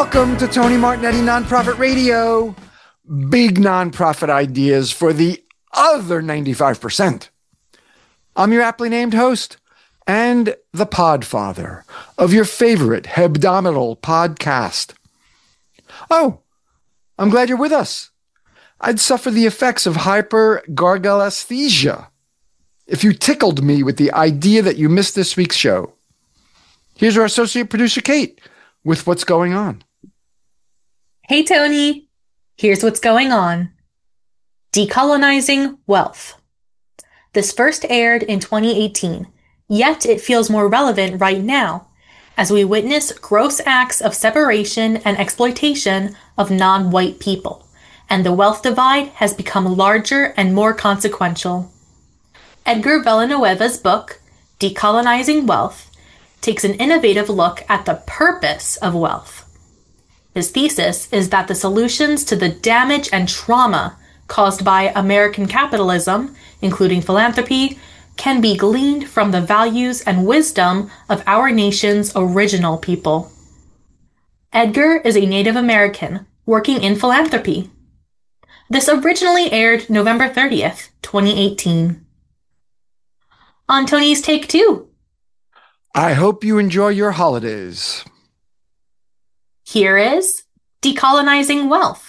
Welcome to Tony Martignetti Nonprofit Radio. Big nonprofit ideas for the other 95%. I'm your aptly named host and the podfather of your favorite hebdomadal podcast. Oh, I'm glad you're with us. I'd suffer the effects of hypergargalesthesia if you tickled me with the idea that you missed this week's show. Here's our associate producer, Kate, with what's going on. Hey, Tony. Here's what's going on. Decolonizing wealth. This first aired in 2018, yet it feels more relevant right now as we witness gross acts of separation and exploitation of non-white people, and the wealth divide has become larger and more consequential. Edgar Villanueva's book, Decolonizing Wealth, takes an innovative look at the purpose of wealth. His thesis is that the solutions to the damage and trauma caused by American capitalism, including philanthropy, can be gleaned from the values and wisdom of our nation's original people. Edgar is a Native American working in philanthropy. This originally aired November 30th, 2018. On Tony's Take 2. I hope you enjoy your holidays. Here is Decolonizing Wealth.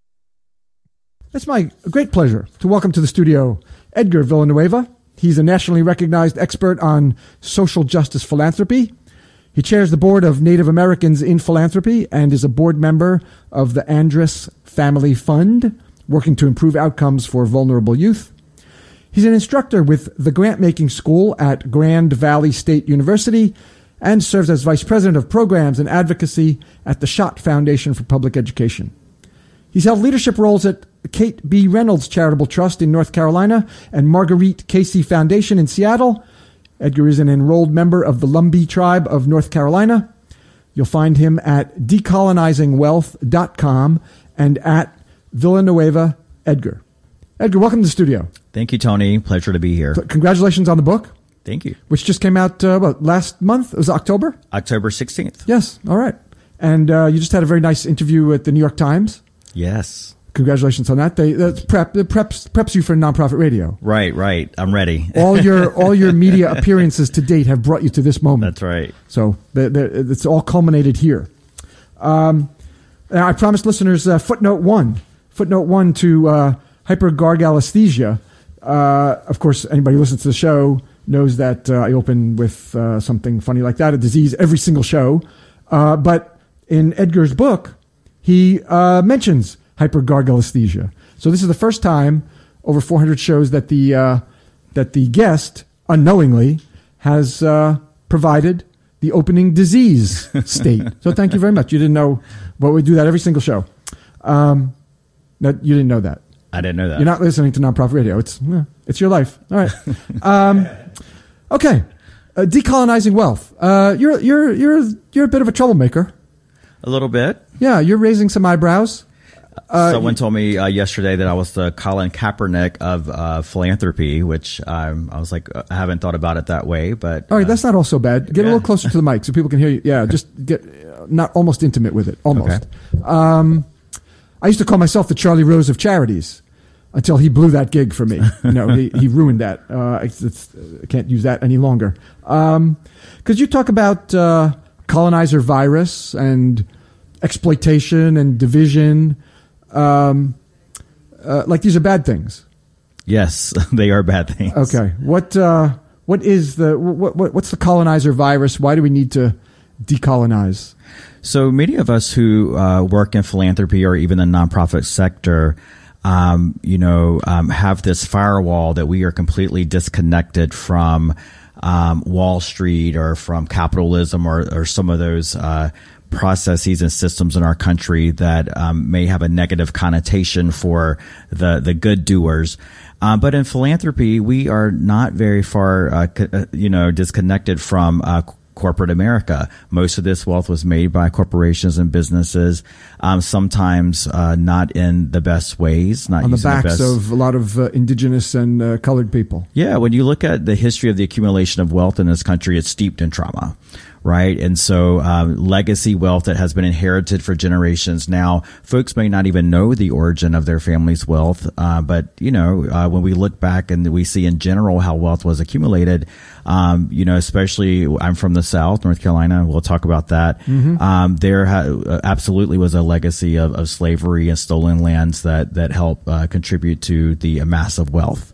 It's my great pleasure to welcome to the studio Edgar Villanueva. He's a nationally recognized expert on social justice philanthropy. He chairs the board of Native Americans in Philanthropy and is a board member of the Andrus Family Fund, working to improve outcomes for vulnerable youth. He's an instructor with the Grant-Making School at Grand Valley State University and serves as Vice President of Programs and Advocacy at the Schott Foundation for Public Education. He's held leadership roles at Kate B. Reynolds Charitable Trust in North Carolina and Marguerite Casey Foundation in Seattle. Edgar is an enrolled member of the Lumbee Tribe of North Carolina. You'll find him at decolonizingwealth.com and at Villanueva Edgar. Edgar, welcome to the studio. Thank you, Tony. Pleasure to be here. Congratulations on the book. Thank you. Which just came out, last month? It was October? October 16th. Yes. All right. And you just had a very nice interview at the New York Times. Yes. Congratulations on that. It preps you for nonprofit radio. Right. I'm ready. all your media appearances to date have brought you to this moment. That's right. So it's all culminated here. I promised listeners footnote one to hypergargalesthesia. Of course, anybody who listens to the show knows that I open with something funny like that, a disease, every single show. But in Edgar's book, he mentions hypergargalesthesia. So this is the first time over 400 shows that the guest unknowingly has provided the opening disease state. So thank you very much. You didn't know, but we do that every single show. You didn't know that. I didn't know that. You're not listening to nonprofit radio. It's your life. All right. Okay. Decolonizing wealth. You're a bit of a troublemaker. A little bit. Yeah, you're raising some eyebrows. Someone told me yesterday that I was the Colin Kaepernick of philanthropy, which I was like, I haven't thought about it that way. But all right, that's not all so bad. Get a little closer to the mic so people can hear you. Yeah, just get not almost intimate with it. Almost. Okay. I used to call myself the Charlie Rose of charities until he blew that gig for me. He ruined that. I can't use that any longer. Because you talk about colonizer virus and exploitation and division. Like these are bad things. Yes, they are bad things. Okay. What's the colonizer virus? Why do we need to decolonize? So many of us who work in philanthropy or even the nonprofit sector, have this firewall that we are completely disconnected from Wall Street or from capitalism or some of those processes and systems in our country that may have a negative connotation for the good doers. But in philanthropy, we are not very far, disconnected from corporate America. Most of this wealth was made by corporations and businesses, sometimes not in the best ways. Not on the backs of a lot of indigenous and colored people. Yeah, when you look at the history of the accumulation of wealth in this country, it's steeped in trauma, right? And so legacy wealth that has been inherited for generations. Now, folks may not even know the origin of their family's wealth, but when we look back and we see in general how wealth was accumulated, especially I'm from the South, North Carolina. We'll talk about that. Mm-hmm. There absolutely was a legacy of slavery and stolen lands that help contribute to the massive wealth.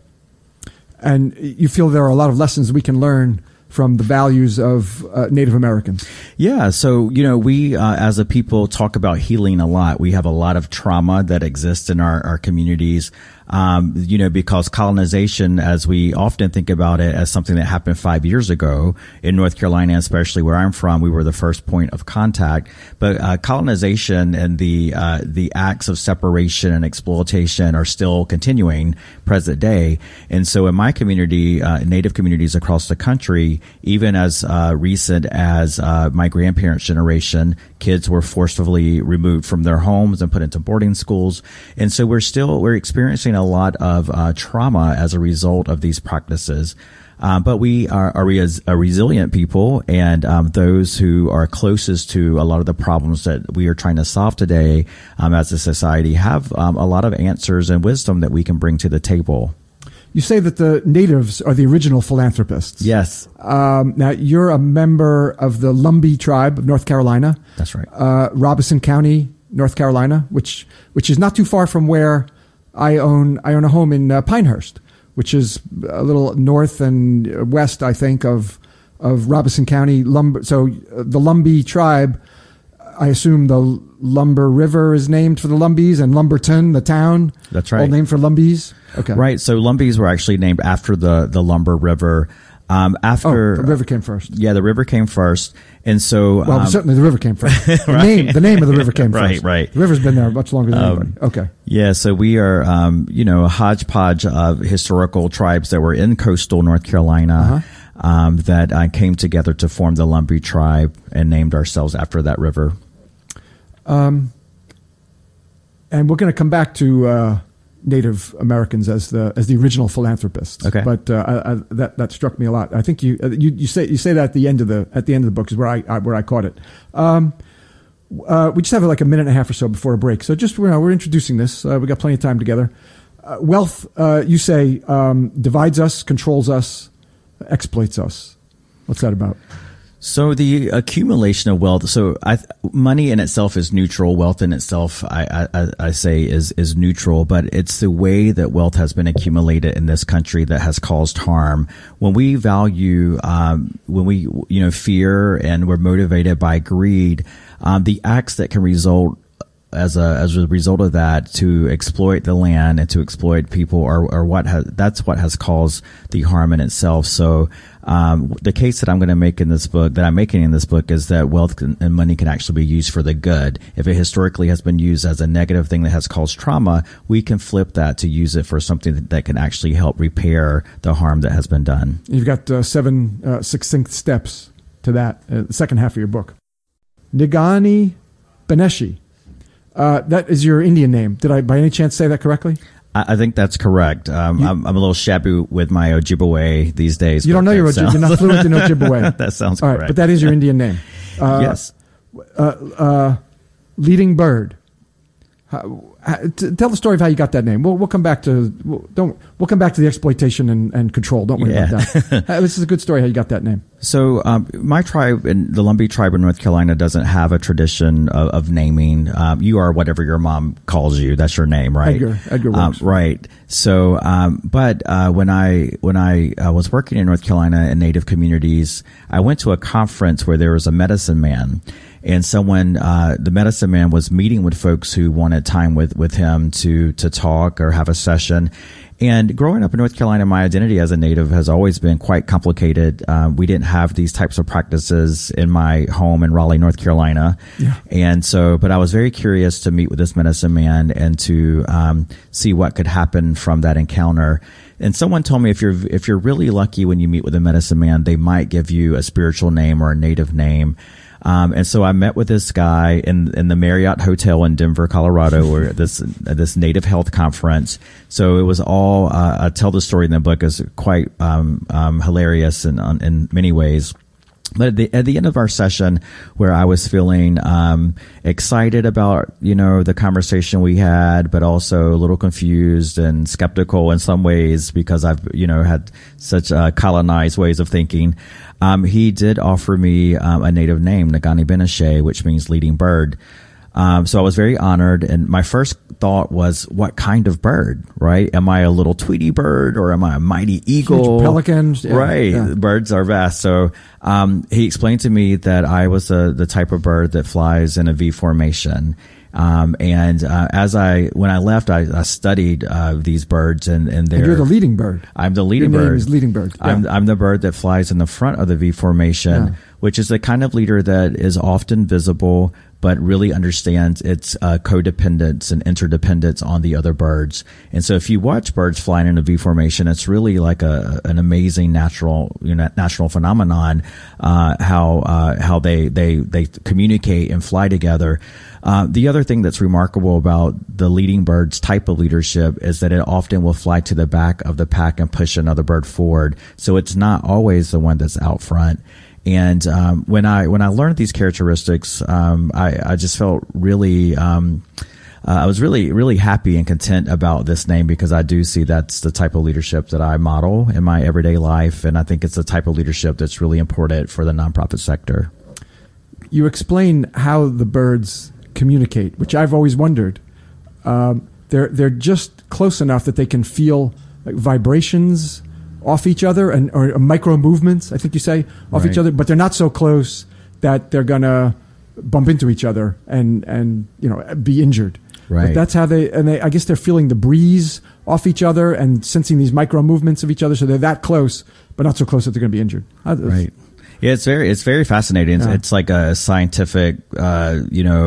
And you feel there are a lot of lessons we can learn from the values of Native Americans. Yeah. So, we as a people talk about healing a lot. We have a lot of trauma that exists in our communities. Because colonization, as we often think about it as something that happened 5 years ago in North Carolina, especially where I'm from, we were the first point of contact. But colonization and the acts of separation and exploitation are still continuing present day. And so in my community, Native communities across the country, even as recent as my grandparents' generation, kids were forcibly removed from their homes and put into boarding schools. And so we're experiencing a lot of trauma as a result of these practices. But we are a resilient people, and those who are closest to a lot of the problems that we are trying to solve today as a society have a lot of answers and wisdom that we can bring to the table. You say that the natives are the original philanthropists. Yes. Now, you're a member of the Lumbee tribe of North Carolina. That's right. Robeson County, North Carolina, which is not too far from where I own a home in Pinehurst, which is a little north and west, I think, of Robeson County. So the Lumbee tribe, I assume the Lumber River is named for the Lumbees, and Lumberton, the town. That's right. All named for Lumbees. Okay. Right. So Lumbees were actually named after the Lumber River. The river came first. Yeah, the river came first. And so, certainly the river came first. Right. The name of the river came first. Right. The river's been there much longer than anybody. Okay. Yeah. So we are, a hodgepodge of historical tribes that were in coastal North Carolina, that came together to form the Lumbee tribe and named ourselves after that river. And we're going to come back to, Native Americans as the original philanthropists. Okay. But that struck me a lot. I think you say that at the end of the book is where I caught it. We just have like a minute and a half or so before a break. So just we're introducing this. We got plenty of time together. Wealth, you say, divides us, controls us, exploits us. What's that about? So the accumulation of wealth. So money in itself is neutral. Wealth in itself, I say, is neutral. But it's the way that wealth has been accumulated in this country that has caused harm. When we value, fear, and we're motivated by greed, the acts that can result as a result of that to exploit the land and to exploit people that's what has caused the harm in itself. So the case that I'm making in this book is that wealth and money can actually be used for the good. If it historically has been used as a negative thing that has caused trauma, we can flip that to use it for something that can actually help repair the harm that has been done. You've got 7 succinct steps to that, the second half of your book. Nigani Beneshi. That is your Indian name. Did I by any chance say that correctly? I think that's correct. I'm a little shabby with my Ojibwe these days. You don't know you're not fluent in Ojibwe. That sounds correct. All right, but that is your Indian name. Yes. Leading Bird. Tell the story of how you got that name. We'll come back to the exploitation and control. Don't worry about that. This is a good story how you got that name. So my tribe, and the Lumbee tribe in North Carolina, doesn't have a tradition of naming. You are whatever your mom calls you. That's your name, right? Edgar works. Right. So, but when I was working in North Carolina in Native communities, I went to a conference where there was a medicine man. And the medicine man was meeting with folks who wanted time with him to talk or have a session. And growing up in North Carolina, my identity as a Native has always been quite complicated. We didn't have these types of practices in my home in Raleigh, North Carolina. Yeah. And so, but I was very curious to meet with this medicine man and to see what could happen from that encounter. And someone told me if you're really lucky when you meet with a medicine man, they might give you a spiritual name or a Native name. And so I met with this guy in the Marriott Hotel in Denver, Colorado, or this Native Health conference. So it was all, I tell the story in the book is quite, hilarious in many ways. But at the end of our session, where I was feeling excited about, the conversation we had, but also a little confused and skeptical in some ways because I've, had such colonized ways of thinking, he did offer me a native name, Ngani Benashe, which means leading bird. So I was very honored, and my first thought was, what kind of bird, right? Am I a little Tweety bird, or am I a mighty eagle? Huge pelicans. Yeah, right. Yeah. Birds are vast. So, he explained to me that I was the type of bird that flies in a V formation. When I left, I studied these birds, and you're the leading bird. I'm the leading bird. Your name is leading bird. Yeah. I'm the bird that flies in the front of the V formation, which is the kind of leader that is often visible, but really understands its codependence and interdependence on the other birds. And so if you watch birds flying in a V formation, it's really like an amazing natural phenomenon, how they communicate and fly together. The other thing that's remarkable about the leading bird's type of leadership is that it often will fly to the back of the pack and push another bird forward. So it's not always the one that's out front. And when I learned these characteristics, I just felt really I was really happy and content about this name, because I do see that's the type of leadership that I model in my everyday life, and I think it's the type of leadership that's really important for the nonprofit sector. You explain how the birds communicate, which I've always wondered. They're just close enough that they can feel like vibrations off each other or micro movements, I think you say, off each other, but they're not so close that they're gonna bump into each other and be injured. Right. But that's how I guess they're feeling the breeze off each other and sensing these micro movements of each other, so they're that close, but not so close that they're going to be injured. Right. Yeah, it's very fascinating. Yeah. It's like a scientific, a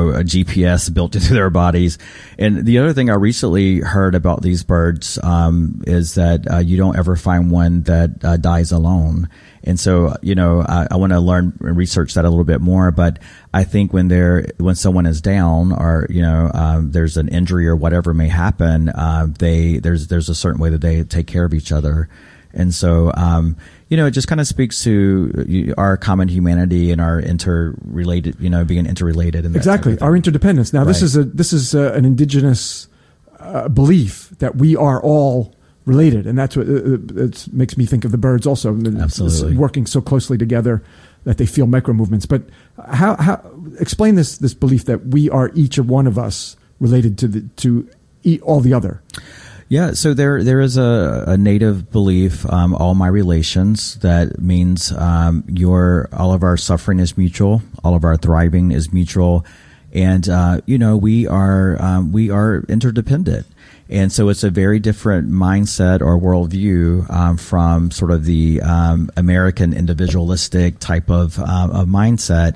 GPS built into their bodies. And the other thing I recently heard about these birds, is that, you don't ever find one that, dies alone. And so, I want to learn and research that a little bit more, but I think when someone is down or, there's an injury or whatever may happen, there's a certain way that they take care of each other. And so, it just kind of speaks to our common humanity and our interrelated, being interrelated. And exactly, our interdependence. Now, this is an indigenous belief that we are all related, and that's what it makes me think of the birds also. Absolutely, working so closely together that they feel micro movements. But how explain this belief that we are each one of us related to all the other. Yeah, so there is a native belief, all my relations, that means all of our suffering is mutual, all of our thriving is mutual, and we are interdependent. And so it's a very different mindset or worldview from sort of the American individualistic type of mindset.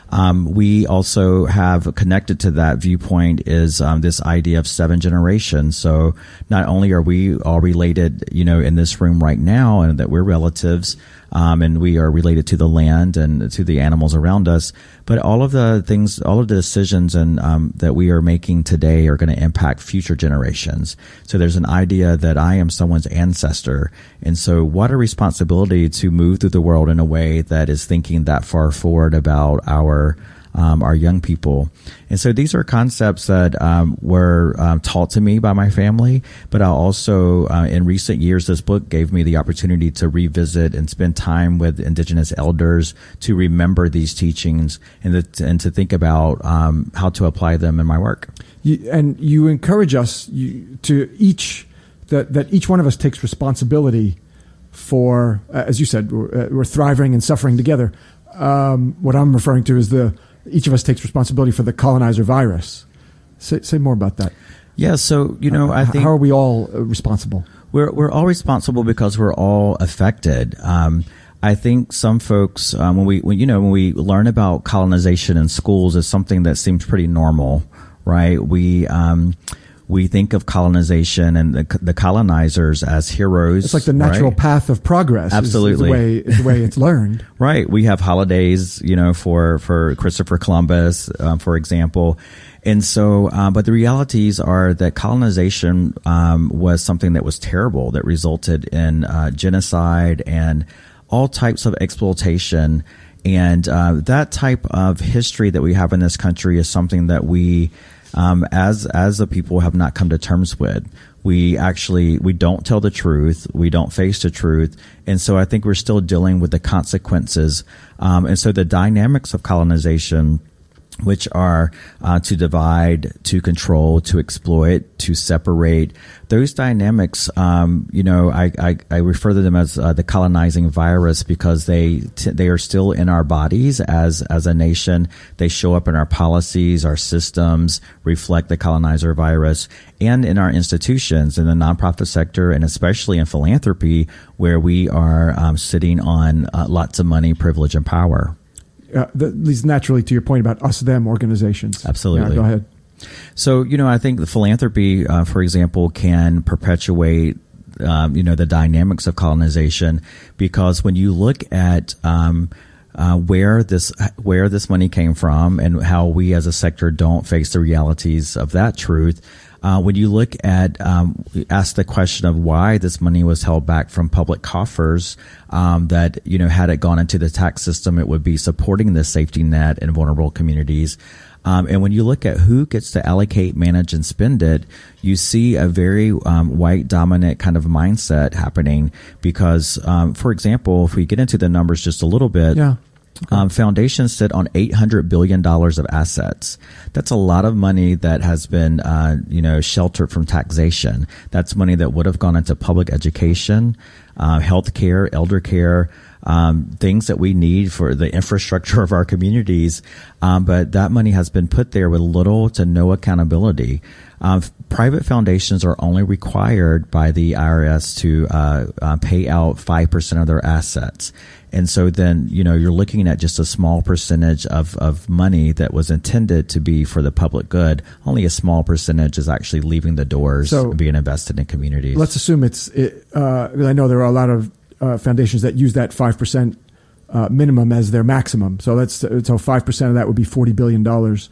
We also have connected to that viewpoint is this idea of 7 generations. So not only are we all related, in this room right now, and that we're relatives, and we are related to the land and to the animals around us, but all of the decisions and that we are making today are going to impact future generations. So there's an idea that I am someone's ancestor, and so what a responsibility to move through the world in a way that is thinking that far forward about our young people. And so these are concepts that were taught to me by my family, but I also, in recent years, this book gave me the opportunity to revisit and spend time with Indigenous elders to remember these teachings and to think about how to apply them in my work. You encourage us that each one of us takes responsibility for, as you said, we're thriving and suffering together. What I'm referring to is each of us takes responsibility for the colonizer virus. Say more about that. Yeah, so I think how are we all responsible? We're all responsible because we're all affected. I think some folks, when we learn about colonization in schools, is something that seems pretty normal, right? We think of colonization and the colonizers as heroes. It's like the natural path of progress. Absolutely. Is the way it's learned. Right. We have holidays, for Christopher Columbus, for example. And so, but the realities are that colonization was something that was terrible, that resulted in genocide and all types of exploitation. And that type of history that we have in this country is something that we, as a people, have not come to terms with. We don't tell the truth. We don't face the truth. And so I think we're still dealing with the consequences. And so the dynamics of colonization, which are to divide, to control, to exploit, to separate. Those dynamics, I refer to them as the colonizing virus because they are still in our bodies as a nation. They show up in our policies, our systems, reflect the colonizer virus, and in our institutions, in the nonprofit sector, and especially in philanthropy, where we are sitting on lots of money, privilege, and power. That leads naturally to your point about us-them organizations. Absolutely. Yeah, go ahead. So, I think the philanthropy, for example, can perpetuate, the dynamics of colonization, because when you look at where this money came from and how we as a sector don't face the realities of that truth, when you look at, ask the question of why this money was held back from public coffers, that, had it gone into the tax system, it would be supporting the safety net in vulnerable communities. And when you look at who gets to allocate, manage, and spend it, you see a very white dominant kind of mindset happening because, for example, if we get into the numbers just a little bit, foundations sit on $800 billion of assets. That's a lot of money that has been, sheltered from taxation. That's money that would have gone into public education, health care, elder care, things that we need for the infrastructure of our communities. But that money has been put there with little to no accountability. Private foundations are only required by the IRS to pay out 5% of their assets. And so then, you're looking at just a small percentage of money that was intended to be for the public good. Only a small percentage is actually leaving the doors and being invested in communities. Let's assume I know there are a lot of foundations that use that 5% minimum as their maximum. So 5% of that would be $40 billion.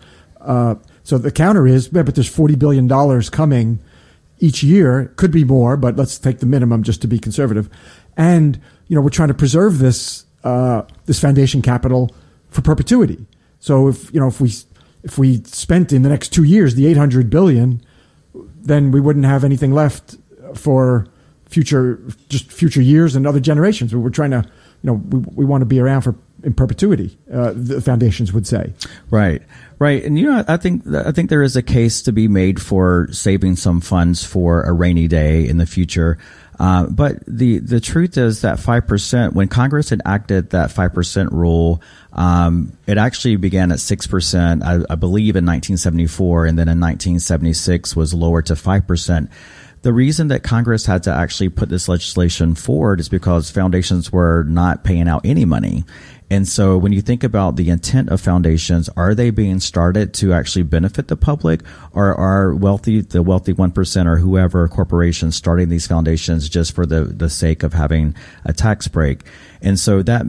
So the counter is, but there's $40 billion coming each year. Could be more, but let's take the minimum just to be conservative. And, we're trying to preserve this foundation capital for perpetuity. So if we spent in the next 2 years the $800 billion, then we wouldn't have anything left for future years and other generations. We're trying to, we want to be around in perpetuity, the foundations would say. Right. And, I think there is a case to be made for saving some funds for a rainy day in the future. But the truth is that 5%, when Congress enacted that 5% rule, it actually began at 6%, I believe in 1974, and then in 1976 was lowered to 5%. The reason that Congress had to actually put this legislation forward is because foundations were not paying out any money. And so when you think about the intent of foundations, are they being started to actually benefit the public, or are the wealthy 1% or whoever corporations starting these foundations just for the sake of having a tax break? And so that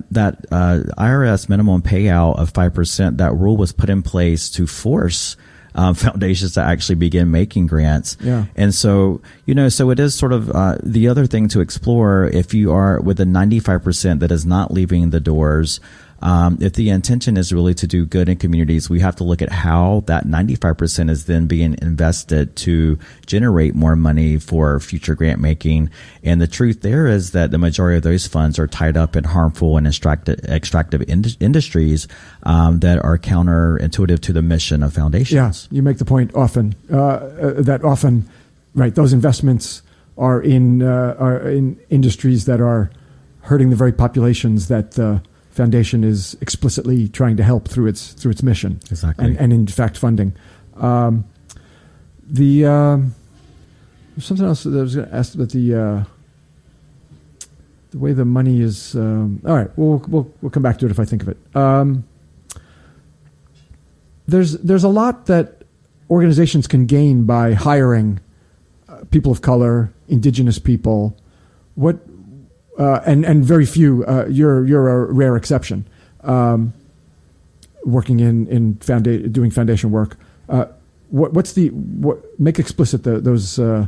IRS minimum payout of 5%, that rule was put in place to force foundations to actually begin making grants. Yeah. And so, so it is sort of the other thing to explore if you are with a 95% that is not leaving the doors. If the intention is really to do good in communities, we have to look at how that 95% is then being invested to generate more money for future grant making. And the truth there is that the majority of those funds are tied up in harmful and extractive industries that are counterintuitive to the mission of foundations. Yeah, you make the point often that often, right, those investments are in industries that are hurting the very populations that foundation is explicitly trying to help through its mission. Exactly. And in fact funding. Something else that I was going to ask about the way the money is. All right, we'll come back to it if I think of it. There's a lot that organizations can gain by hiring people of color, indigenous people. And very few. You're a rare exception. Working in doing foundation work. Make explicit those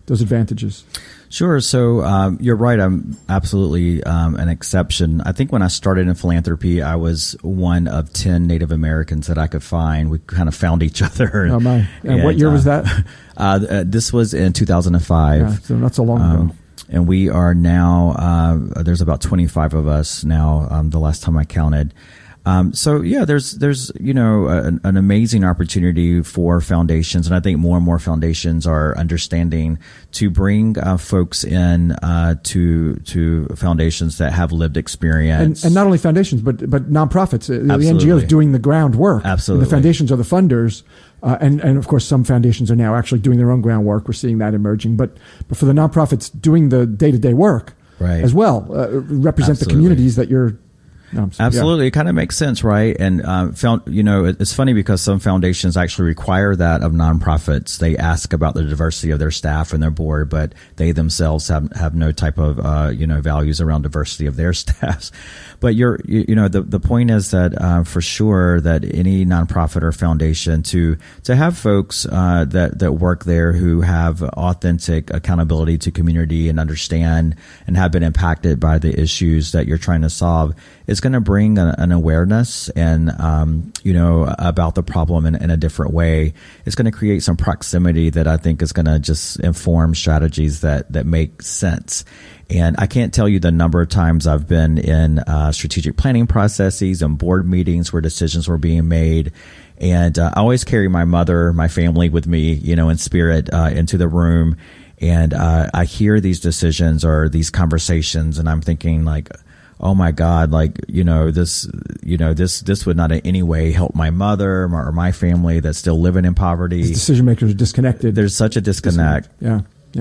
those advantages? Sure. So you're right. I'm absolutely an exception. I think when I started in philanthropy, I was one of 10 Native Americans that I could find. We kind of found each other. Oh, my. And what year was that? This was in 2005. Yeah, so not so long ago. And we are now, there's about 25 of us now, the last time I counted. So yeah, there's an amazing opportunity for foundations, and I think more and more foundations are understanding to bring folks in to foundations that have lived experience, and not only foundations, but nonprofits, the NGOs doing the groundwork. Absolutely, and the foundations are the funders, and of course some foundations are now actually doing their own groundwork. We're seeing that emerging, but for the nonprofits doing the day-to-day work, right, as well, represent the communities that you're. No, absolutely. Yeah. It kind of makes sense, right? And, it's funny because some foundations actually require that of nonprofits. They ask about the diversity of their staff and their board, but they themselves have no type of, values around diversity of their staffs. But the point is that, for sure that any nonprofit or foundation to have folks, that work there who have authentic accountability to community and understand and have been impacted by the issues that you're trying to solve, it's going to bring an awareness and, about the problem in a different way. It's going to create some proximity that I think is going to just inform strategies that make sense. And I can't tell you the number of times I've been in strategic planning processes and board meetings where decisions were being made. And I always carry my family with me, in spirit, into the room. And I hear these decisions or these conversations, and I'm thinking like, oh my God, this would not in any way help my mother or my family that's still living in poverty. The decision makers are disconnected. There's such a disconnect. Yeah.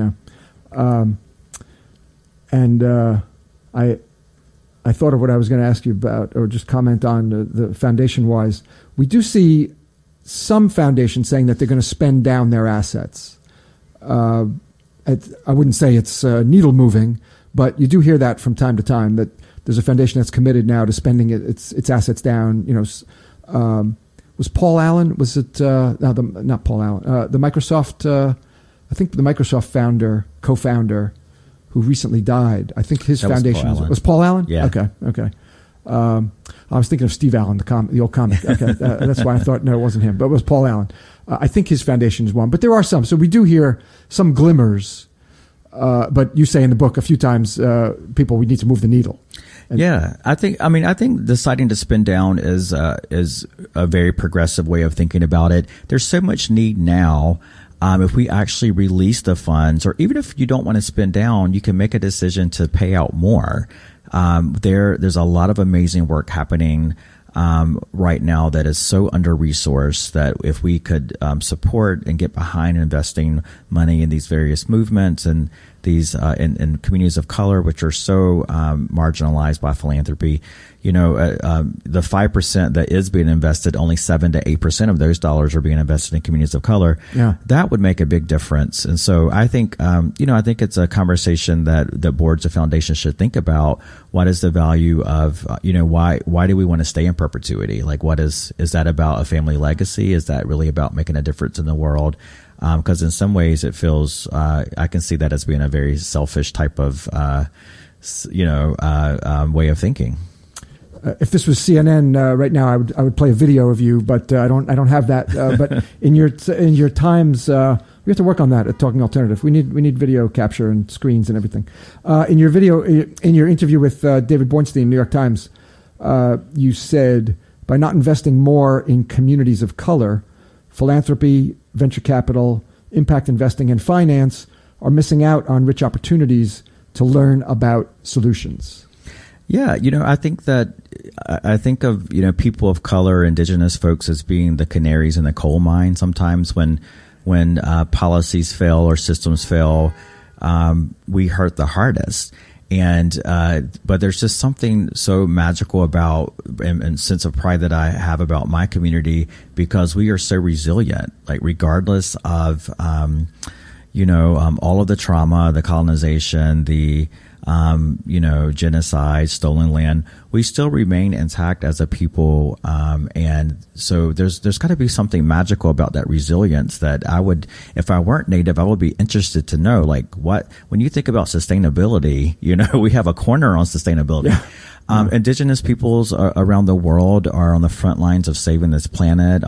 I thought of what I was going to ask you about, or just comment on the foundation wise. We do see some foundations saying that they're going to spend down their assets. I wouldn't say it's needle moving, but you do hear that from time to time, that there's a foundation that's committed now to spending its assets down. Was Paul Allen? Was it not Paul Allen? The Microsoft. I think the Microsoft co-founder, who recently died. I think his foundation was Paul Allen. Yeah. Okay. I was thinking of Steve Allen, the old comic. Okay, that's why I thought no, it wasn't him, but it was Paul Allen. I think his foundation is one, but there are some. So we do hear some glimmers. But you say in the book a few times, we need to move the needle. I think deciding to spend down is a very progressive way of thinking about it. There's so much need now. If we actually release the funds, or even if you don't want to spend down, you can make a decision to pay out more. There's a lot of amazing work happening right now that is so under-resourced that if we could support and get behind investing money in these various movements and these in communities of color, which are so marginalized by philanthropy, the 5% that is being invested, only 7 to 8% of those dollars are being invested in communities of color. Yeah. That would make a big difference. And so I think, I think it's a conversation that boards of foundations should think about. What is the value of, why do we want to stay in perpetuity? Like, is that about a family legacy? Is that really about making a difference in the world? Because in some ways it feels, I can see that as being a very selfish type of, way of thinking. If this was CNN right now, I would play a video of you, but I don't have that. But in your times, we have to work on that at Talking Alternative. We need video capture and screens and everything. In your interview with David Bornstein, New York Times, you said, by not investing more in communities of color, philanthropy, venture capital, impact investing, and finance are missing out on rich opportunities to learn about solutions. Yeah, I think of, people of color, indigenous folks as being the canaries in the coal mine. Sometimes when policies fail or systems fail, we hurt the hardest. And, but there's just something so magical about and sense of pride that I have about my community, because we are so resilient, like regardless of, all of the trauma, the colonization, the genocide, stolen land, we still remain intact as a people. And so there's got to be something magical about that resilience that if I weren't Native, I would be interested to know, like, when you think about sustainability, we have a corner on sustainability. Yeah. Indigenous peoples around the world are on the front lines of saving this planet,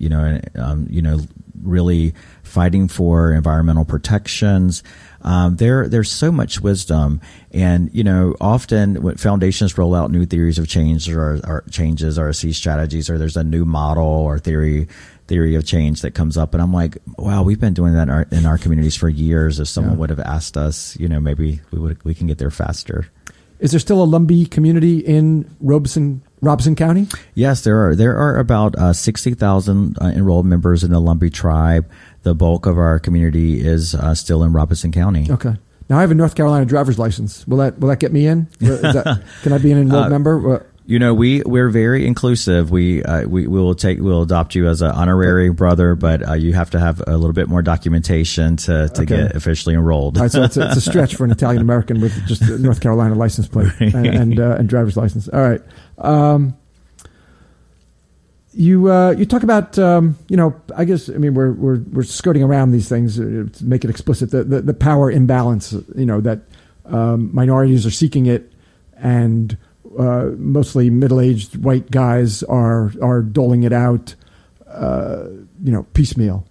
really fighting for environmental protections. There's so much wisdom, and often when foundations roll out new theories of change or changes or see strategies, or there's a new model or theory of change that comes up, and I'm like, wow, we've been doing that in our communities for years. If someone would have asked us, maybe we can get there faster. Is there still a Lumbee community in Robeson County? Yes, there are. There are about 60,000 enrolled members in the Lumbee tribe. The bulk of our community is still in Robeson County. Okay. Now I have a North Carolina driver's license. Will that get me in? Can I be an enrolled member? We're very inclusive. We'll adopt you as an honorary brother, but you have to have a little bit more documentation to get officially enrolled. All right, so it's a stretch for an Italian American with just a North Carolina license plate and driver's license. All right. You talk about I guess we're skirting around these things to make it explicit, the power imbalance, that minorities are seeking it, and mostly middle-aged white guys are doling it out, piecemeal.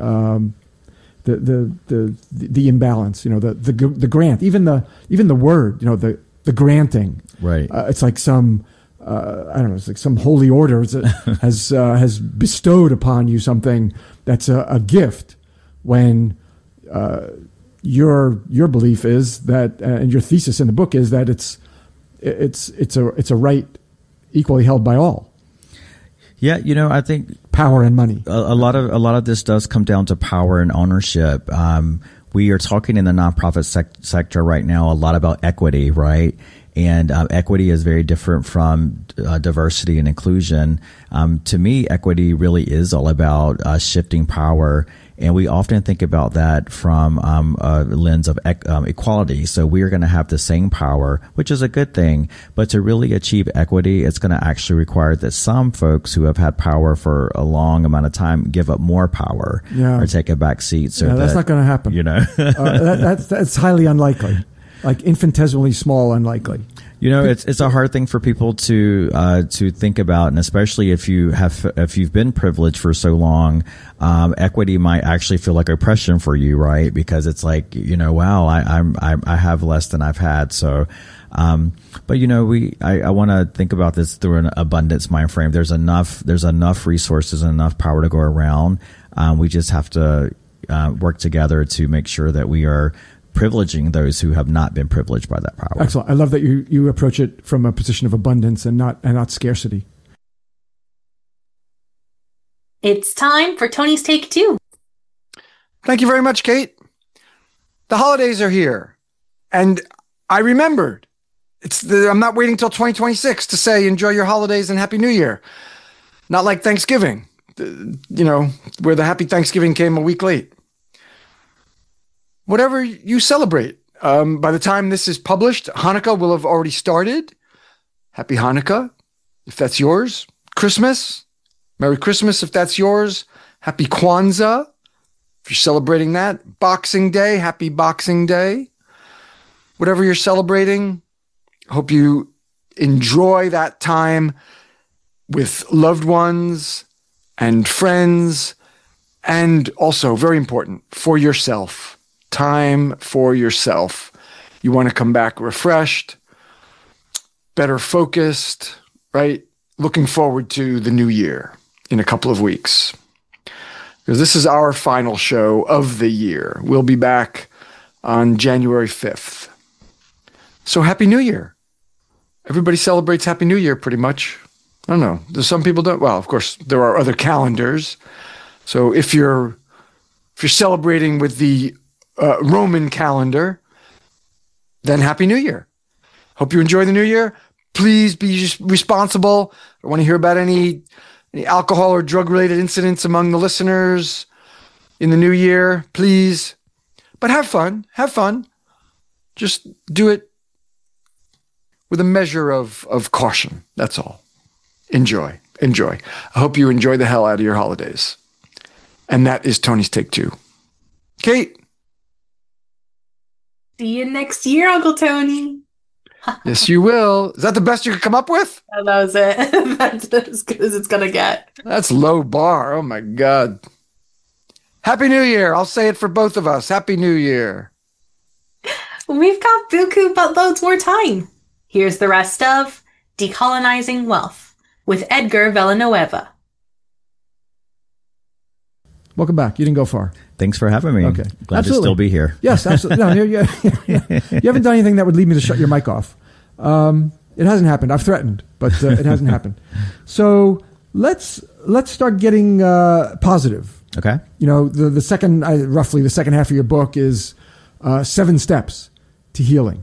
The imbalance, the grant, even the word, the granting, right? It's like some. I don't know. It's like some holy order that has bestowed upon you something that's a gift, when your belief is that, and your thesis in the book is that it's a right equally held by all. Yeah, I think power and money. A lot of this does come down to power and ownership. We are talking in the nonprofit sector right now a lot about equity, right? And equity is very different from diversity and inclusion. To me, equity really is all about shifting power. And we often think about that from a lens of equality. So we are going to have the same power, which is a good thing. But to really achieve equity, it's going to actually require that some folks who have had power for a long amount of time give up more power or take a back seat. So that's not going to happen. That's highly unlikely. Like infinitesimally small, unlikely. It's a hard thing for people to think about, and especially if you've been privileged for so long, equity might actually feel like oppression for you, right? Because it's like, wow, I have less than I've had. So, but I want to think about this through an abundance mind frame. There's enough resources and enough power to go around. We just have to work together to make sure that we are privileging those who have not been privileged by that power. Excellent. I love that you approach it from a position of abundance and not scarcity. It's time for Tony's Take 2. Thank you very much, Kate. The holidays are here, and I remembered. I'm not waiting till 2026 to say enjoy your holidays and Happy New Year. Not like Thanksgiving, where the Happy Thanksgiving came a week late. Whatever you celebrate. By the time this is published, Hanukkah will have already started. Happy Hanukkah, if that's yours. Christmas, Merry Christmas, if that's yours. Happy Kwanzaa, if you're celebrating that. Boxing Day, Happy Boxing Day. Whatever you're celebrating, hope you enjoy that time with loved ones and friends, and also, very important, for yourself. Time for yourself. You want to come back refreshed, better focused, right? Looking forward to the new year in a couple of weeks. Because this is our final show of the year. We'll be back on January 5th. So Happy New Year. Everybody celebrates Happy New Year pretty much. I don't know. There's some people don't. Well, of course, there are other calendars. So if you're celebrating with the Roman calendar, then Happy New Year. Hope you enjoy the new year. Please be responsible. I want to hear about any alcohol or drug related incidents among the listeners in the new year. Please But have fun. Have fun. Just do it with a measure of caution. That's all. Enjoy. Enjoy. I hope you enjoy the hell out of your holidays. And that is Tony's Take Two. Kate. See you next year, Uncle Tony. Yes, you will. Is that the best you could come up with? Oh, that was it. That's as good as it's going to get. That's low bar. Oh, my God. Happy New Year. I'll say it for both of us. Happy New Year. We've got buku but loads more time. Here's the rest of Decolonizing Wealth with Edgar Villanueva. Welcome back. You didn't go far. Thanks for having me. Okay. Glad Absolutely. to still be here. Yes, absolutely. No, you haven't done anything that would lead me to shut your mic off. It hasn't happened. I've threatened, but it hasn't happened. So let's start getting positive. Okay. You know, the second, roughly the second half of your book is 7 steps to healing.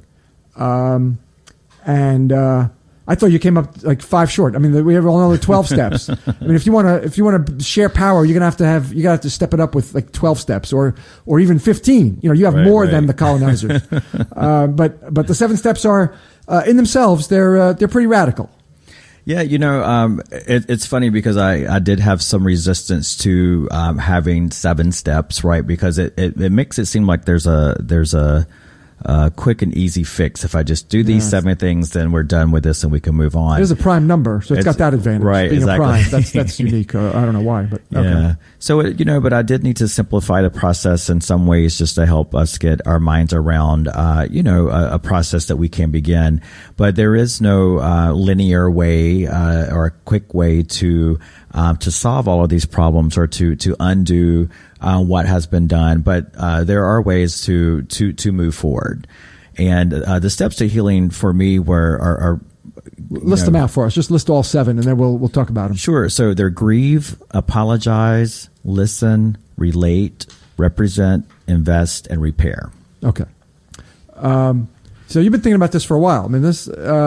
I thought you came up like 5 short. I mean, we have only 12 steps. I mean, if you want to share power, you're gonna have to step it up with like 12 steps or even 15. You know, you have more than the colonizers. But the 7 steps are in themselves they're pretty radical. Yeah, you know, it's funny because I did have some resistance to having 7 steps, right? Because it makes it seem like there's a quick and easy fix. If I just do these 7 things, then we're done with this and we can move on. It is a prime number, so it's got that advantage. Right, being exactly. a prime, that's unique. I don't know why, but okay. Yeah. So, but I did need to simplify the process in some ways just to help us get our minds around, a process that we can begin. But there is no linear way or a quick way to solve all of these problems or to undo what has been done. But there are ways to move forward. And the steps to healing for me are list them out for us. Just list all 7, and then we'll talk about them. Sure. So they're grieve, apologize, listen, relate, represent, invest, and repair. Okay. So you've been thinking about this for a while. I mean, this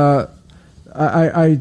I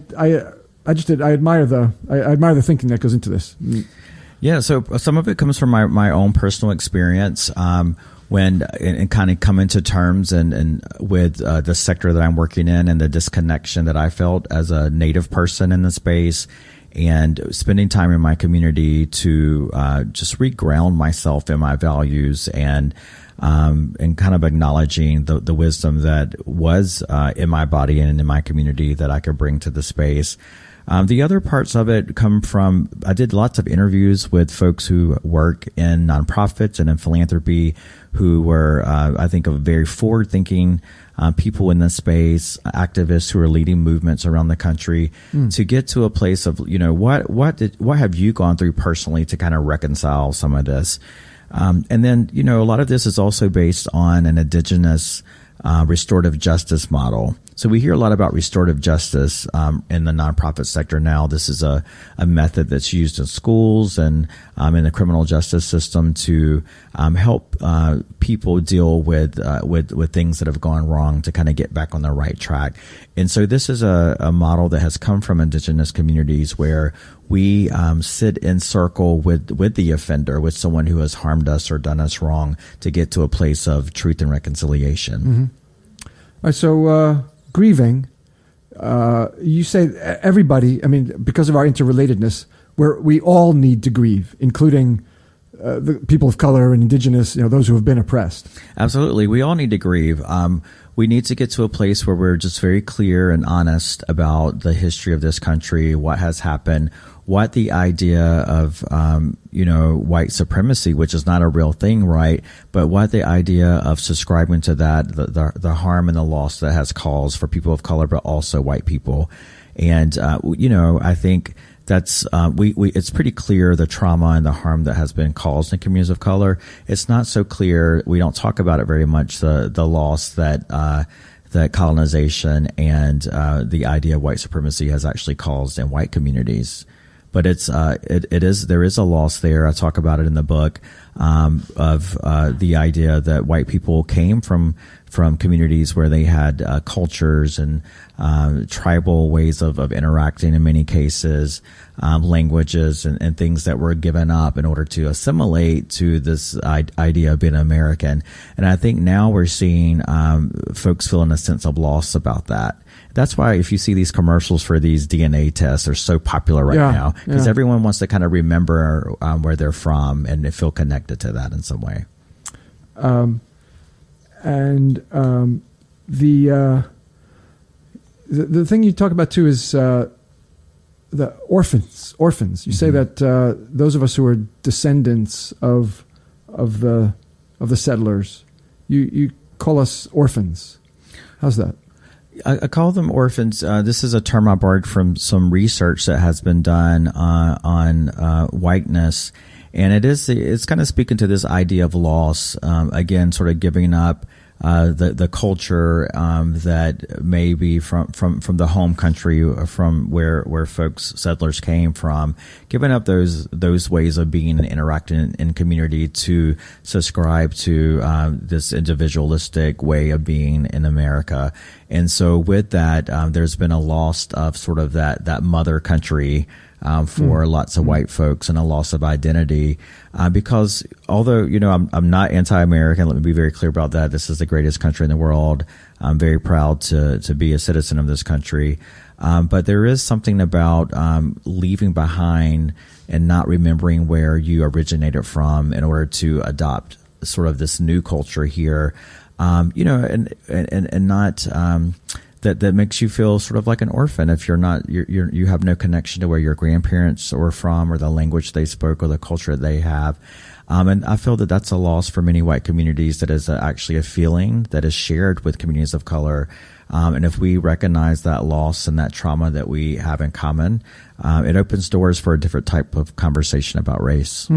admire the thinking that goes into this. Yeah. So some of it comes from my own personal experience. When and kind of coming to terms and with the sector that I'm working in and the disconnection that I felt as a Native person in the space, and spending time in my community to just reground myself in my values and kind of acknowledging the wisdom that was in my body and in my community that I could bring to the space. The other parts of it come from, I did lots of interviews with folks who work in nonprofits and in philanthropy who were, I think, very forward-thinking people in this space, activists who are leading movements around the country to get to a place of, what have you gone through personally to kind of reconcile some of this? And then, a lot of this is also based on an indigenous restorative justice model. So we hear a lot about restorative justice in the nonprofit sector now. This is a method that's used in schools and in the criminal justice system to help people deal with things that have gone wrong to kind of get back on the right track. And so this is a model that has come from indigenous communities where we sit in circle with the offender, with someone who has harmed us or done us wrong, to get to a place of truth and reconciliation. Mm-hmm. All right, so grieving, you say everybody, I mean, because of our interrelatedness, we all need to grieve, including the people of color and indigenous, those who have been oppressed. Absolutely. We all need to grieve. We need to get to a place where we're just very clear and honest about the history of this country, what has happened, what the idea of, white supremacy, which is not a real thing, right? But what the idea of subscribing to that, the harm and the loss that has caused for people of color, but also white people. And, I think that's, it's pretty clear the trauma and the harm that has been caused in communities of color. It's not so clear. We don't talk about it very much, the loss that colonization and, the idea of white supremacy has actually caused in white communities. but there is a loss there. I talk about it in the book, of the idea that white people came from communities where they had cultures and tribal ways of interacting in many cases, languages and things that were given up in order to assimilate to this idea of being American. And I think now we're seeing folks feeling a sense of loss about that. That's why if you see these commercials for these DNA tests, they're so popular right now, because everyone wants to kind of remember where they're from and feel connected to that in some way. The thing you talk about too is the orphans. You say that those of us who are descendants of the settlers, you call us orphans. How's that? I call them orphans. This is a term I borrowed from some research that has been done on whiteness, and it's kind of speaking to this idea of loss. Again, sort of giving up the culture that may be from the home country, from where folks, settlers came from, giving up those ways of being and interacting in community to subscribe to this individualistic way of being in America. And so with that, there's been a loss of sort of that mother country for lots of white folks, and a loss of identity, because although, I'm not anti-American, let me be very clear about that. This is the greatest country in the world. I'm very proud to be a citizen of this country. But there is something about leaving behind and not remembering where you originated from in order to adopt sort of this new culture here, and not that makes you feel sort of like an orphan if you have no connection to where your grandparents were from, or the language they spoke, or the culture they have. And I feel that that's a loss for many white communities. That is actually a feeling that is shared with communities of color. And if we recognize that loss and that trauma that we have in common, it opens doors for a different type of conversation about race.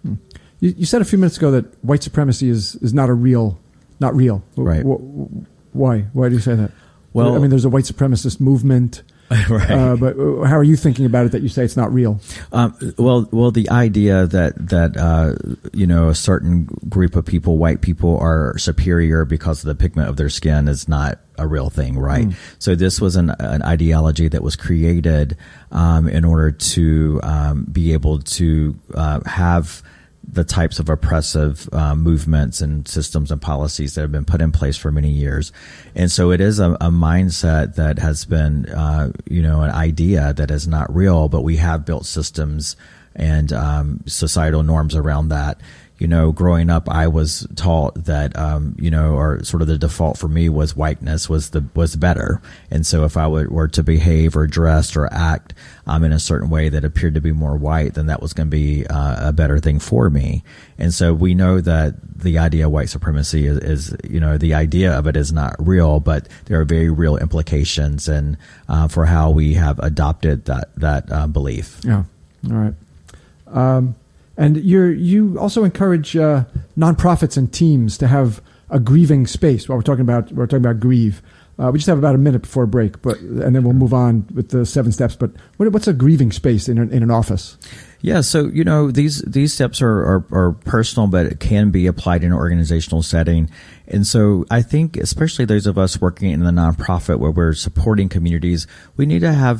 You said a few minutes ago that white supremacy is not real. Right. Why? Why do you say that? Well, I mean, there's a white supremacist movement, right? But how are you thinking about it that you say it's not real? Well, the idea that a certain group of people, white people, are superior because of the pigment of their skin is not a real thing, right? So this was an ideology that was created in order to be able to have the types of oppressive movements and systems and policies that have been put in place for many years. And so it is a mindset that has been, an idea that is not real, but we have built systems and societal norms around that. Growing up, I was taught that, or sort of the default for me was whiteness was better. And so if I were to behave or dress or act in a certain way that appeared to be more white, then that was going to be a better thing for me. And so we know that the idea of white supremacy is the idea of it is not real, but there are very real implications and for how we have adopted that belief. Yeah. All right. And you also encourage nonprofits and teams to have a grieving space. While we're talking about grieve. We just have about a minute before a break, and then we'll move on with the 7 steps. But what's a grieving space in an office? Yeah, so these steps are personal, but it can be applied in an organizational setting. And so I think, especially those of us working in the nonprofit where we're supporting communities, we need to have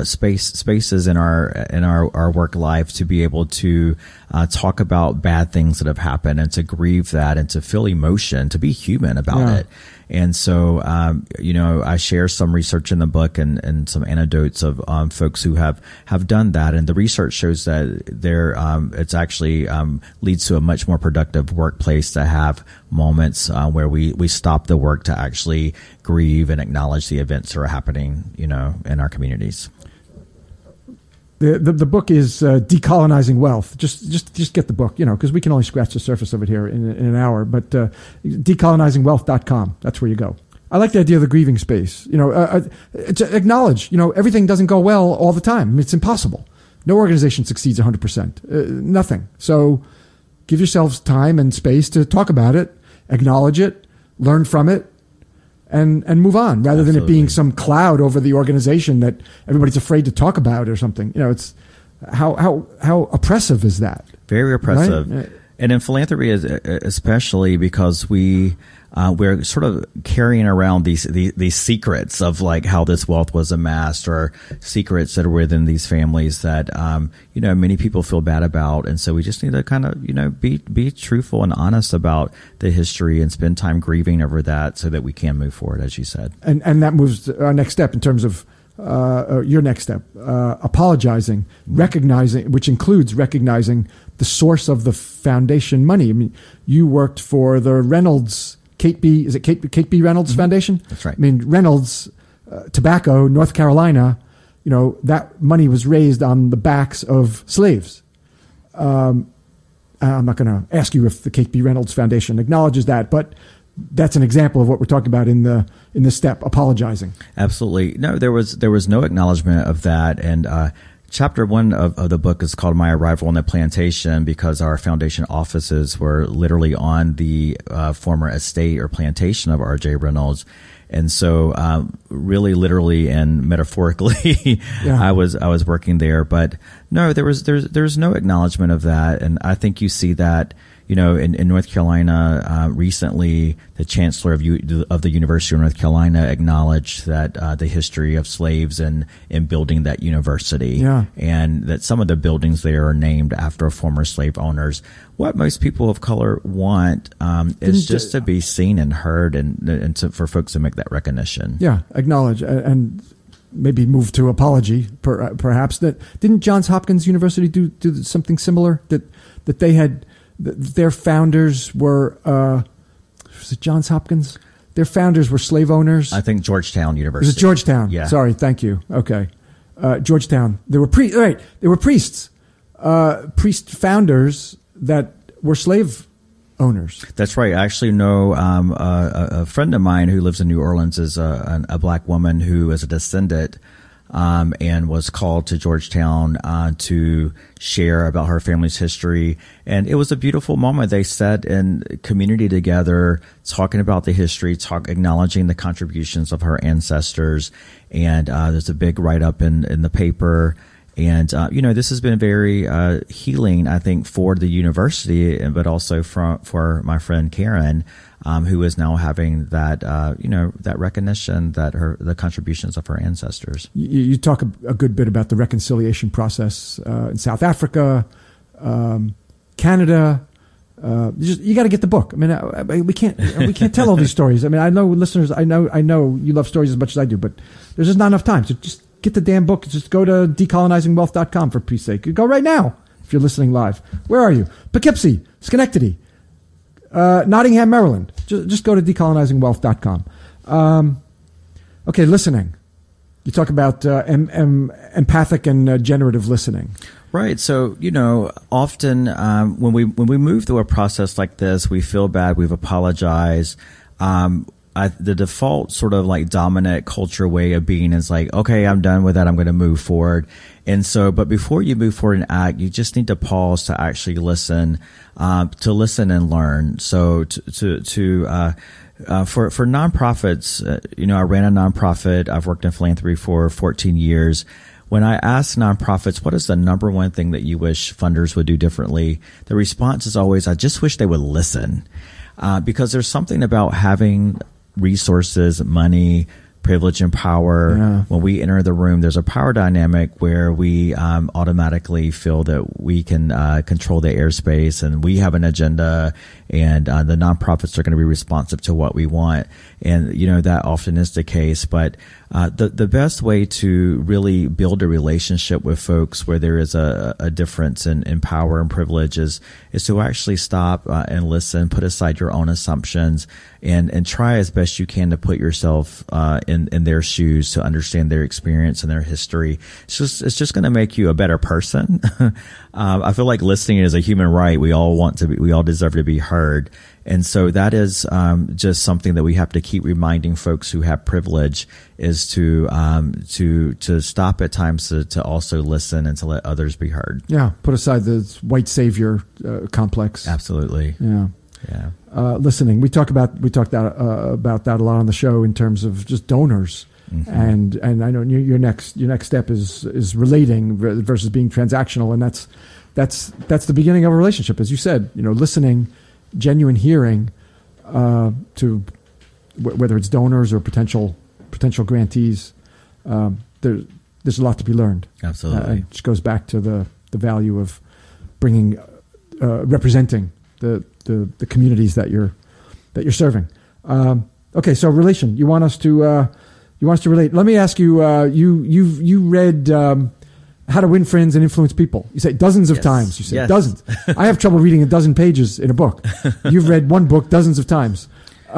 spaces in our work life to be able to talk about bad things that have happened and to grieve that and to feel emotion, to be human about it. And so, I share some research in the book and some anecdotes of folks who have done that. And the research shows that it's actually leads to a much more productive workplace to have moments where we stop the work to actually grieve and acknowledge the events that are happening, in our communities. The book is Decolonizing Wealth. Just get the book, because we can only scratch the surface of it here in an hour. But decolonizingwealth.com, that's where you go. I like the idea of the grieving space. Acknowledge, everything doesn't go well all the time. I mean, it's impossible. No organization succeeds 100%. Nothing. So give yourselves time and space to talk about it, acknowledge it, learn from it, and move on, rather than it being some cloud over the organization that everybody's afraid to talk about or something. How oppressive is that? Very oppressive. Right? And in philanthropy, especially because we're sort of carrying around these secrets of like how this wealth was amassed, or secrets that are within these families that many people feel bad about, and so we just need to kind of be truthful and honest about the history and spend time grieving over that, so that we can move forward, as you said. And that moves to our next step in terms of your next step, apologizing, recognizing, which includes recognizing the source of the foundation money. I mean, you worked for the Reynolds, Kate B. Reynolds Foundation? That's right. I mean, Reynolds Tobacco, North Carolina, that money was raised on the backs of slaves. I'm not going to ask you if the Kate B. Reynolds Foundation acknowledges that, but that's an example of what we're talking about in the step, apologizing. Absolutely. No, there was no acknowledgement of that. And chapter 1 of the book is called My Arrival on the Plantation, because our foundation offices were literally on the former estate or plantation of R.J. Reynolds. And so, really, literally, and metaphorically, yeah. I was working there. But no, there's no acknowledgement of that. And I think you see that, in North Carolina, recently, the chancellor of the University of North Carolina acknowledged that the history of slaves and building that university, yeah. and that some of the buildings there are named after former slave owners. What most people of color want is just to be seen and heard, and for folks to make that recognition. Yeah, acknowledge and maybe move to apology, perhaps. That didn't Johns Hopkins University do something similar? That they had. Their founders were, was it Johns Hopkins? Their founders were slave owners. I think Georgetown University. Was it Georgetown? Yeah. Sorry, thank you. Okay. Georgetown. They were priests. Priest founders that were slave owners. That's right. I actually know a friend of mine who lives in New Orleans is a black woman who is a descendant and was called to Georgetown to share about her family's history. And it was a beautiful moment. They sat in community together, talking about the history, acknowledging the contributions of her ancestors. And there's a big write-up in the paper. And, this has been very healing, I think, for the university, but also for my friend Karen, who is now having that, that recognition that the contributions of her ancestors. You talk a good bit about the reconciliation process in South Africa, Canada. You got to get the book. I mean, we can't tell all these stories. I mean, I know listeners. I know you love stories as much as I do, but there's just not enough time. So just get the damn book. Just go to decolonizingwealth.com for peace sake. Go right now if you're listening live. Where are you? Poughkeepsie, Schenectady, Nottingham, Maryland. Just go to decolonizingwealth.com. Okay, listening. You talk about empathic and generative listening. Right. So, often when we move through a process like this, we feel bad, we've apologized. The default sort of like dominant culture way of being is like, okay, I'm done with that. I'm going to move forward. And so, but before you move forward and act, you just need to pause to actually listen, to listen and learn. So for nonprofits, I ran a nonprofit. I've worked in philanthropy for 14 years. When I ask nonprofits, what is the number one thing that you wish funders would do differently? The response is always, I just wish they would listen. Because there's something about having resources, money, privilege, and power. Yeah. When we enter the room, there's a power dynamic where we automatically feel that we can control the airspace, and we have an agenda, and the nonprofits are going to be responsive to what we want. And, that often is the case. But the best way to really build a relationship with folks where there is a difference in power and privilege is to actually stop and listen, put aside your own assumptions, and try as best you can to put yourself in their shoes, to understand their experience and their history. It's just going to make you a better person. I feel like listening is a human right. We all deserve to be heard. And so that is just something that we have to keep reminding folks who have privilege, is to stop at times to also listen and to let others be heard. Yeah, put aside the white savior complex. Absolutely. Yeah. Yeah. Listening. We talked about that a lot on the show in terms of just donors. And I know your next step is relating versus being transactional, and that's the beginning of a relationship, as you said. Listening, genuine hearing to whether it's donors or potential grantees. There's a lot to be learned. Absolutely, which goes back to the value of bringing representing the communities that you're serving. Okay, so relation. You want us to relate. Let me ask you. You read How to Win Friends and Influence People. You say dozens of times. You say dozens. I have trouble reading a dozen pages in a book. You've read one book dozens of times.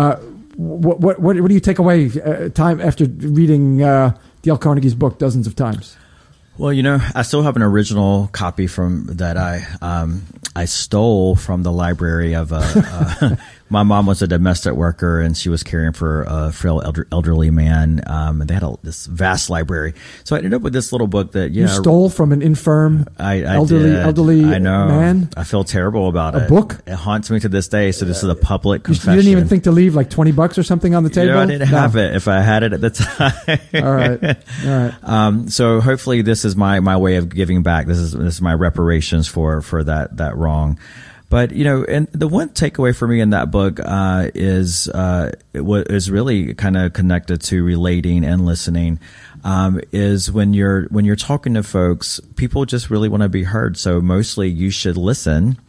What do you take away time after reading Dale Carnegie's book dozens of times? Well, I still have an original copy that I stole from the library of my mom was a domestic worker, and she was caring for a frail elderly man. And they had this vast library. So I ended up with this little book that you stole from an infirm elderly I know. Man. I feel terrible about it. A book? It haunts me to this day. So this is a public confession. You didn't even think to leave like $20 or something on the table? I didn't have it if I had it at the time. All right. So hopefully this is my way of giving back. This is my reparations for that wrong. But and the one takeaway for me in that book is really kind of connected to relating and listening. Is when you're talking to folks, people just really want to be heard. So mostly you should listen.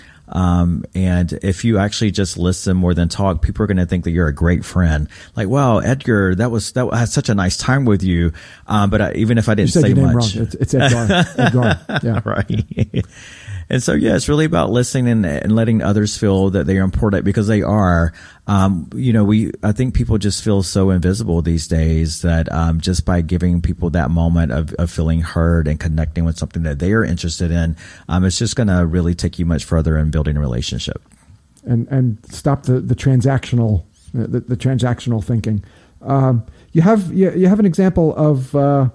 And if you actually just listen more than talk, people are going to think that you're a great friend. Like, wow, Edgar, that I had such a nice time with you. But even if I didn't say much, wrong. It's Edgar. Edgar. Yeah. Right. And so, it's really about listening and letting others feel that they are important, because they are. I think people just feel so invisible these days that just by giving people that moment of feeling heard and connecting with something that they are interested in, it's just going to really take you much further in building a relationship. And stop the transactional the transactional thinking. You have an example of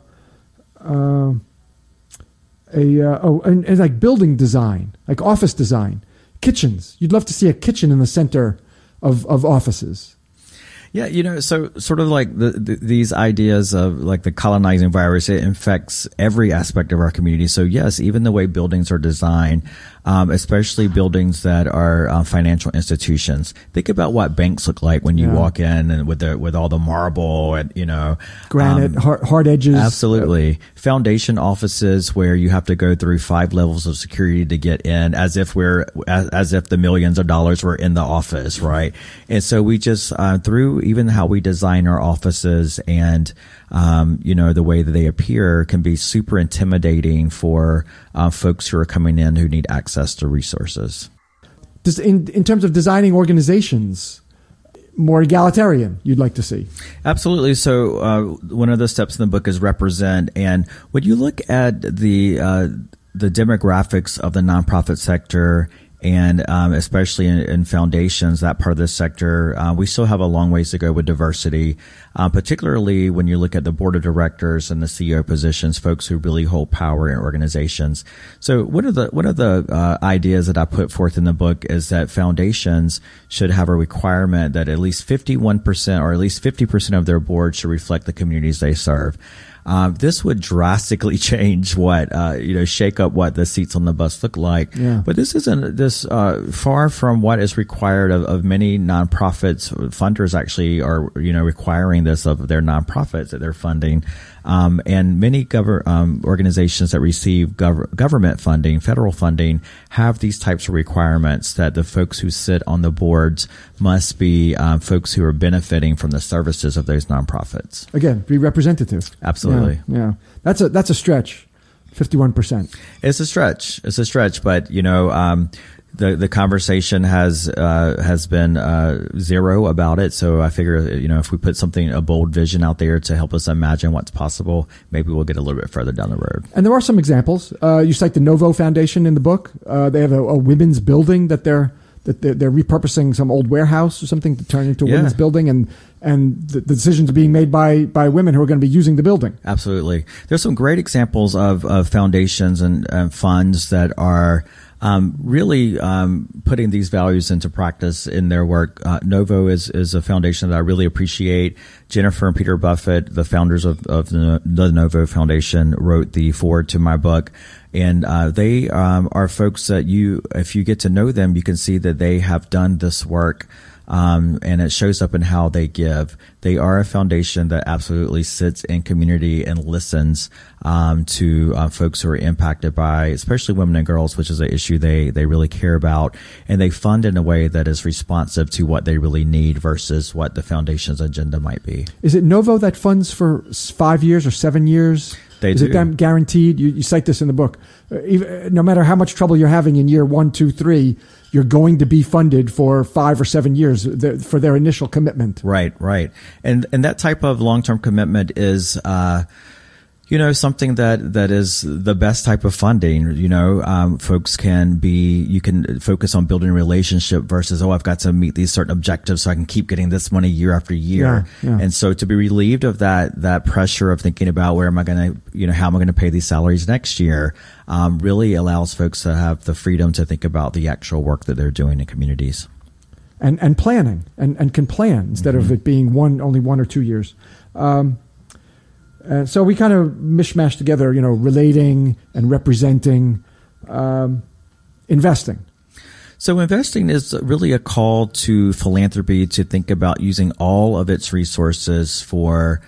and like building design, like office design, kitchens. You'd love to see a kitchen in the center of offices. Yeah, so sort of like these ideas of like the colonizing virus, it infects every aspect of our community. So yes, even the way buildings are designed, especially buildings that are financial institutions. Think about what banks look like when you walk in, and with all the marble and granite, hard edges. Absolutely, foundation offices where you have to go through 5 levels of security to get in, as if the millions of dollars were in the office, right? And so we just through even how we design our offices and the way that they appear can be super intimidating for folks who are coming in who need access to resources. In terms of designing organizations, more egalitarian, you'd like to see? Absolutely. So one of the steps in the book is represent. And when you look at the demographics of the nonprofit sector, and especially in foundations, that part of the sector, we still have a long ways to go with diversity, particularly when you look at the board of directors and the CEO positions, folks who really hold power in organizations. So one of the ideas that I put forth in the book is that foundations should have a requirement that at least 51% or at least 50% of their board should reflect the communities they serve. This would drastically change shake up what the seats on the bus look like. Yeah. But this isn't far from what is required of many nonprofits. Funders actually are, requiring this of their nonprofits that they're funding. And many organizations that receive government funding, federal funding, have these types of requirements that the folks who sit on the boards must be folks who are benefiting from the services of those nonprofits. Again, be representative. Absolutely. Yeah. That's a stretch. 51%. It's a stretch, but the conversation has been zero about it. So I figure, if we put a bold vision out there to help us imagine what's possible, maybe we'll get a little bit further down the road. And there are some examples. You cite the Novo Foundation in the book. They have a women's building that they're repurposing some old warehouse or something to turn into a women's building, and the decisions are being made by women who are going to be using the building. Absolutely. There's some great examples of foundations and funds that are really putting these values into practice in their work. Novo is a foundation that I really appreciate. Jennifer and Peter Buffett, the founders of the Novo Foundation, wrote the foreword to my book. And they are folks that if you get to know them, you can see that they have done this work. And it shows up in how they give. They are a foundation that absolutely sits in community and listens to folks who are impacted by, especially women and girls, which is an issue they really care about. And they fund in a way that is responsive to what they really need versus what the foundation's agenda might be. Is it Novo that funds for 5 years or 7 years? Is it them guaranteed? You cite this in the book. No matter how much trouble you're having in year 1, 2, 3, you're going to be funded for 5 or 7 years for their initial commitment. Right. And that type of long-term commitment is, something that is the best type of funding. You can focus on building a relationship versus, I've got to meet these certain objectives so I can keep getting this money year after year. Yeah. And so to be relieved of that pressure of thinking about how am I going to pay these salaries next year, really allows folks to have the freedom to think about the actual work that they're doing in communities. And planning and can plan instead of it being only 1 or 2 years. So we kind of mishmash together, relating and representing, investing. So investing is really a call to philanthropy to think about using all of its resources for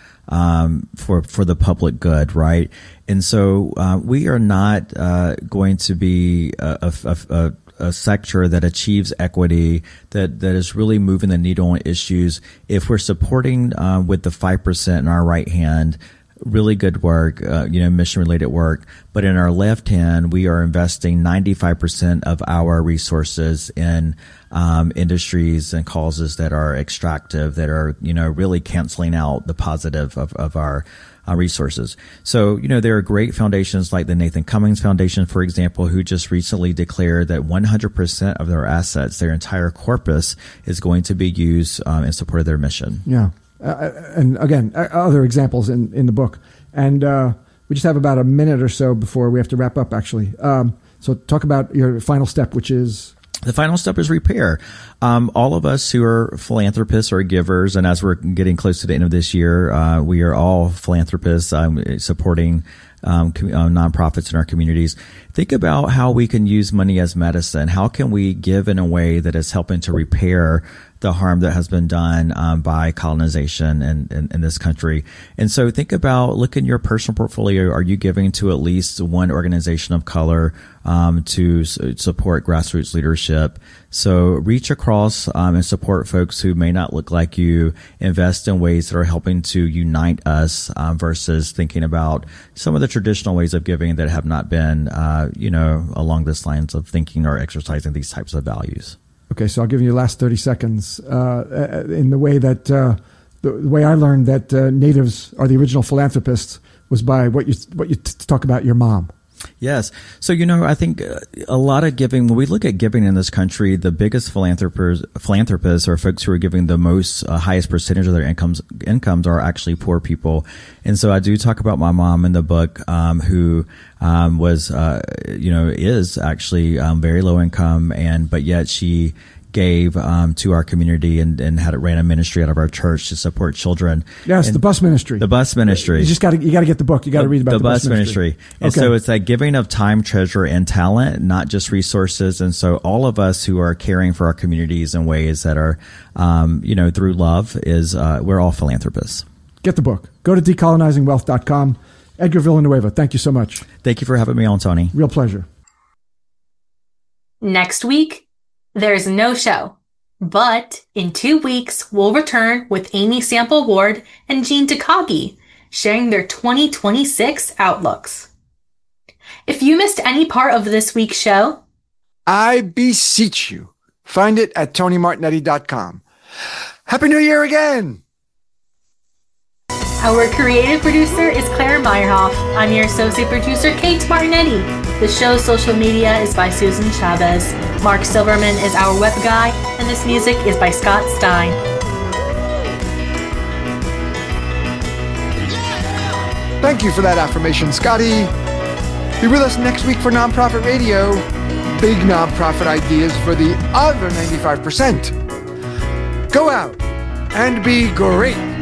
the public good, right? And so we are not going to be a sector that achieves equity, that is really moving the needle on issues if we're supporting with the 5% in our right hand really good work, mission-related work. But in our left hand, we are investing 95% of our resources in industries and causes that are extractive, that are, really canceling out the positive of our resources. So, there are great foundations like the Nathan Cummings Foundation, for example, who just recently declared that 100% of their assets, their entire corpus, is going to be used in support of their mission. Yeah. And again, other examples in the book. And we just have about a minute or so before we have to wrap up, actually. So talk about your final step, which is... The final step is repair. All of us who are philanthropists or givers, and as we're getting close to the end of this year, we are all philanthropists supporting nonprofits in our communities. Think about how we can use money as medicine. How can we give in a way that is helping to repair the harm that has been done by colonization in this country? And so look in your personal portfolio. Are you giving to at least one organization of color to support grassroots leadership? So reach across and support folks who may not look like you. Invest in ways that are helping to unite us versus thinking about some of the traditional ways of giving that have not been, along this lines of thinking or exercising these types of values. Okay, so I'll give you the last 30 seconds in the way that the way I learned that natives are the original philanthropists was by what you talk about your mom. Yes. So, I think a lot of giving, when we look at giving in this country, the biggest philanthropists are folks who are giving the most highest percentage of their incomes are actually poor people. And so I do talk about my mom in the book, who was, is actually very low income, but yet she gave to our community and ran a ministry out of our church to support children. Yes, the bus ministry. The bus ministry. You got to get the book. You got to read about the bus ministry. And so it's that giving of time, treasure, and talent, not just resources. And so all of us who are caring for our communities in ways that are, through love we're all philanthropists. Get the book. Go to decolonizingwealth.com. Edgar Villanueva, thank you so much. Thank you for having me on, Tony. Real pleasure. Next week, there's no show. But in 2 weeks, we'll return with Amy Sample Ward and Jean Takagi, sharing their 2026 outlooks. If you missed any part of this week's show, I beseech you, find it at TonyMartignetti.com. Happy New Year again! Our creative producer is Claire Meyerhoff. I'm your associate producer, Kate Martinetti. The show's social media is by Susan Chavez. Mark Silverman is our web guy, and this music is by Scott Stein. Thank you for that affirmation, Scotty. Be with us next week for Nonprofit Radio. Big nonprofit ideas for the other 95%. Go out and be great.